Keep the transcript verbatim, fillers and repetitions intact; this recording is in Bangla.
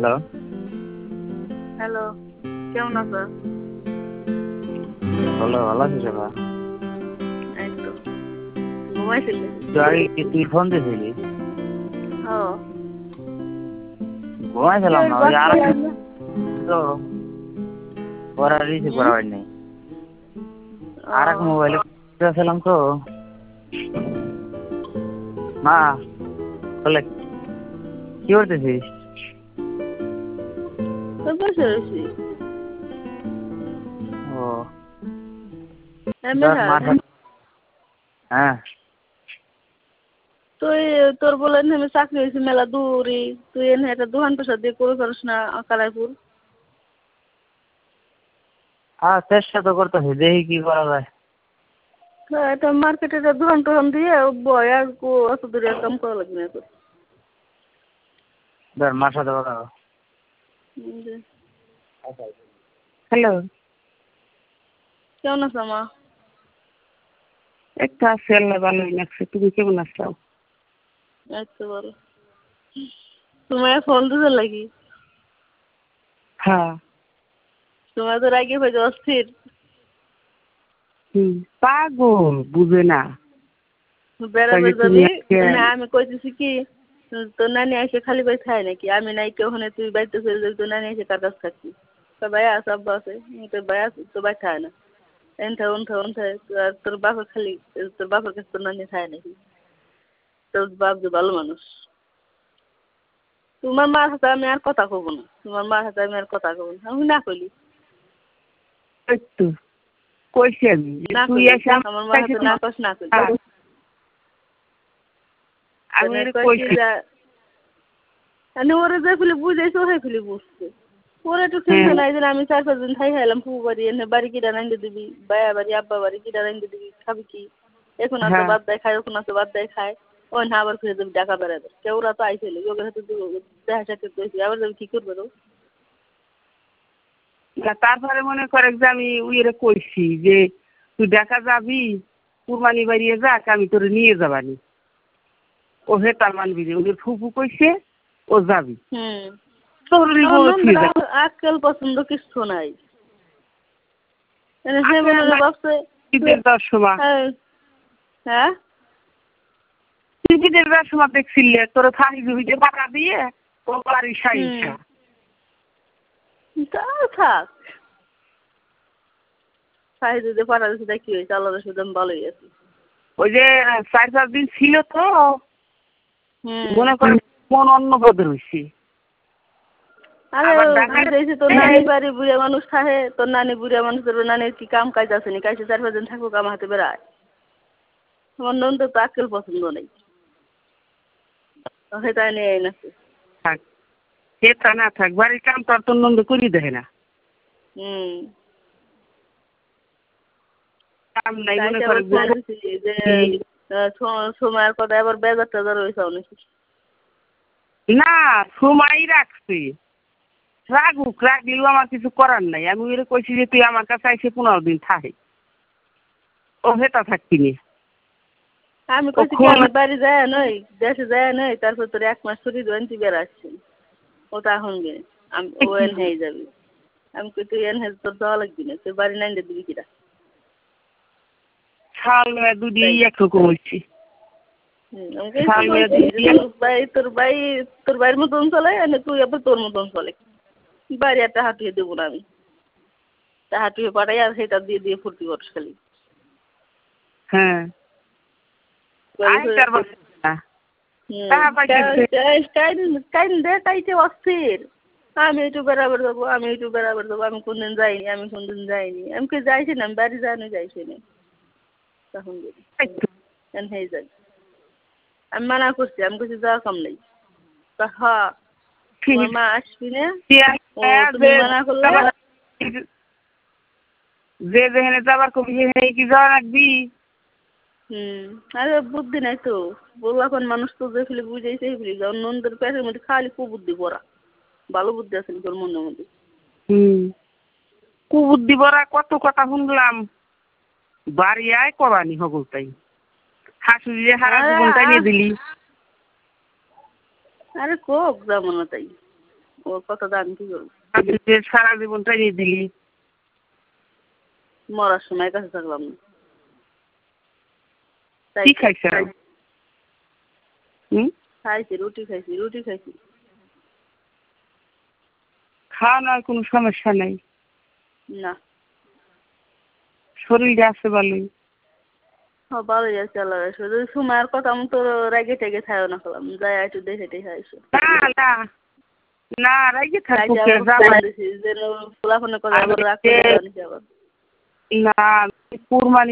হ্যালো হ্যালো, কেমন আছো? ভালো ভালো আছিস সকা? এই তো ঘুমাইছিলে? তুই কি তুই ফোন দিয়েছিলি? ও ঘুমাইছিলাম না, ওই আর তো ওরা রিসিভ করা হয় নাই। আর এক মোবাইলে ছিলাম তো মা বলে কি করতেছিস? বসে রয়েছি। ও হ্যাঁ তুই তোর বলে আমি চাকরি হয়েছি মেলা দূরই, তুই এনে একটা দোকান পেশা দিয়ে করে পারিস না কালাইপুর? হ্যাঁ চেষ্টা তো করতেছি, দেখি কি করা যায়। হ্যাঁ এটা মার্কেটে একটা দোকান টোকান দিয়ে বয় আর অত দূরে কাম করা লাগবে না তোর। ধর মার সাথে কথা। হ্যালো, কেমন আছো মা? একটা আছে আল্লাহ ভালোই লাগছে। তুমি কেমন আছো? আচ্ছা বলো, তোমার ফোন দিতে লাগি? হ্যাঁ। তোমার তো রাগে হয়ে যাওয়া অস্থির। হুম পাগল বুঝে না। বেড়াবার যাবি না, আমি কইতেছি কি তোর নানি এসে খালি বাড়ি খায় নাকি? আমি নাই কেউ ওখানে তুই বাড়িতে চলে যাবি, তোর নানি এসে কার কাছে থাকবি? তোর ভাই আছে, আব্বা আছে, তোর ভাই আছে, তোর ভাই খায় না। এনথা উনথা উনথা তোর বাপের খালি তোর বাপের কাছে তোর নানি খায় নাকি? তোর বাপ যে ভালো মানুষ। তোমার মার হাতে আমি আর কথা কব না, তোমার মার হাতে আমি আর কথা কব না, আমি না কইলি একটু কইছি আমি না তুই কইলি এসে আমার মার হাতে না কস না কইলি। আমি কইছি যে আমি ওরে যে ফেলে বুঝাইছি ওরে ফেলে বুঝছে। ওরা একটু চিন্তা নাই যে আমি চার পাঁচ দিন খাই খাইলাম ফুবু বাড়ি, এনে বাড়ি কিটা রান্ধে দিবি, বায়া বাড়ি আব্বা বাড়ি কিটা রান্ধে দিবি, খাবি কি? এখন আসো বাদ দেয় খায়, ওখানে আসো বাদ দেয় খায়, ওই না আবার ফিরে যাবি টাকা বেড়াবে। কেউ ওরা তো আইসেল ওদের হাতে দেখা সাক্ষাৎ করেছি, আবার যাবি কি করবে? না তারপরে মনে করে যে আমি উইরে কইছি যে তুই দেখা যাবি কুরবানি বাড়িয়ে যাক, আমি তোরে নিয়ে যাবানি। ও হেতার মানবি রে, ওদের ফুফু কইছে ও যাবি। হুম তোর আজকাল পছন্দ কিছু নাই। যে মনে ভাবছে দশ সময় হ্যাঁ টিভিদের সময় দেখছিলে তোর ফাঁকি জমিতে টাকা দিয়ে ও বাড়ি সাইসা তা থাক সাহি দিতে পারা দিতে কি হয়েছে, আল্লাহর সুদ আমি ভালোই আছি। ওই যে চার পাঁচ দিন ছিল তো মনে কর মন অন্য বদল হয়েছে। আরে তোর নানি বাড়ি বুড়া মানুষ থাকে, তোর নানি বুড়া মানুষ, তোর নানির কি কাম কাজ আছে নি? কাছে চার পাঁচ দিন থাকুক আমার হাতে বেড়ায়। আমার নন্দ তো আজকাল পছন্দ নেই, তাই নিয়ে নাকি থাক সে তা না থাক, বাড়ির কাম তো আর তোর নন্দ করি দেয় না। হুম কাম নাই মনে করে সময়ের কথা আবার বেজার টেজার হয়েছে অনেক। না সময় রাখছি, রাগুক রাখলেও আমার কিছু করার নাই। আমি ওরে কইছি যে তুই আমার কাছে এসে পনেরো দিন থাকে, ও হেতা থাকবি নি। আমি কইছি কি আমি বাড়ি যায় নই, দেশে যায় নই, তারপর তোর এক মাস ছুটি দেন তুই বেড়াচ্ছি, ও তো এখন গে আমি ও এন হয়ে যাবি। আমি কই তুই এন তোর যাওয়া লাগবি না, তুই বাড়ি নাই দিবি কিরা শাল দুদি একরকম হয়েছি। তোর ভাই তোর ভাইয়ের মতন চলে, তুই আবার তোর মতন চলে। বাড়ি একটা হাঁটিয়ে দেবো না আমি, তা হাঁটিয়ে পাঠাই আর সেটা দিয়ে দিয়ে ফুর্তি করিস খালি। হ্যাঁ অস্থির আমি একটু বেড়াবার যাবো, আমি একটু বেড়াবার যাবো, আমি কোনদিন যাইনি, আমি কোনদিন যাইনি, আমি কে যাইছি না, আমি বাড়ি যাইনি যাইছি না। তখন হয়ে যাই আমি মানা করছি, আমি কিছু যাওয়া কম নেই। হ্যাঁ তোমার মা আসবি না, তুমি মানা করলে যে যেখানে যাবার কবি সেখানে কি যাওয়া রাখবি। হুম আরে বুদ্ধি নাই তো, বউ এখন মানুষ তো যে ফেলে বুঝাইছে ফেলে যাও, নন্দের পেটের মধ্যে খালি কুবুদ্ধি ভরা, ভালো বুদ্ধি আছে তোর মনের মধ্যে। হুম কুবুদ্ধি ভরা কত কথা শুনলাম, বাড়ি আয় করানি হগল তাই হাসুরি হারা জীবনটাই নিয়ে দিলি। আরে কোক যেমন তাই ওর কথা তো আমি কি করবো? আমি যে সারা জীবনটাই নিয়ে দিলি মরার সময় কাছে থাকলাম না। কি খাইছ? হুম খাইছি, রুটি খাইছি, রুটি খাইছি। খাওয়ানোর কোনো সমস্যা নাই? না। শরীরে আছে ভালোই? হ্যাঁ ভালোই আছে আল্লাহ শুধু সময়ের কথা আমি তো রেগে টেগে খাইও না খেলাম, যাই একটু দেখে টেকে খাইছো। না না না রাইগে থাকবো যেন ফোলাফোনের কথা আবার রাখতে না কুরবানি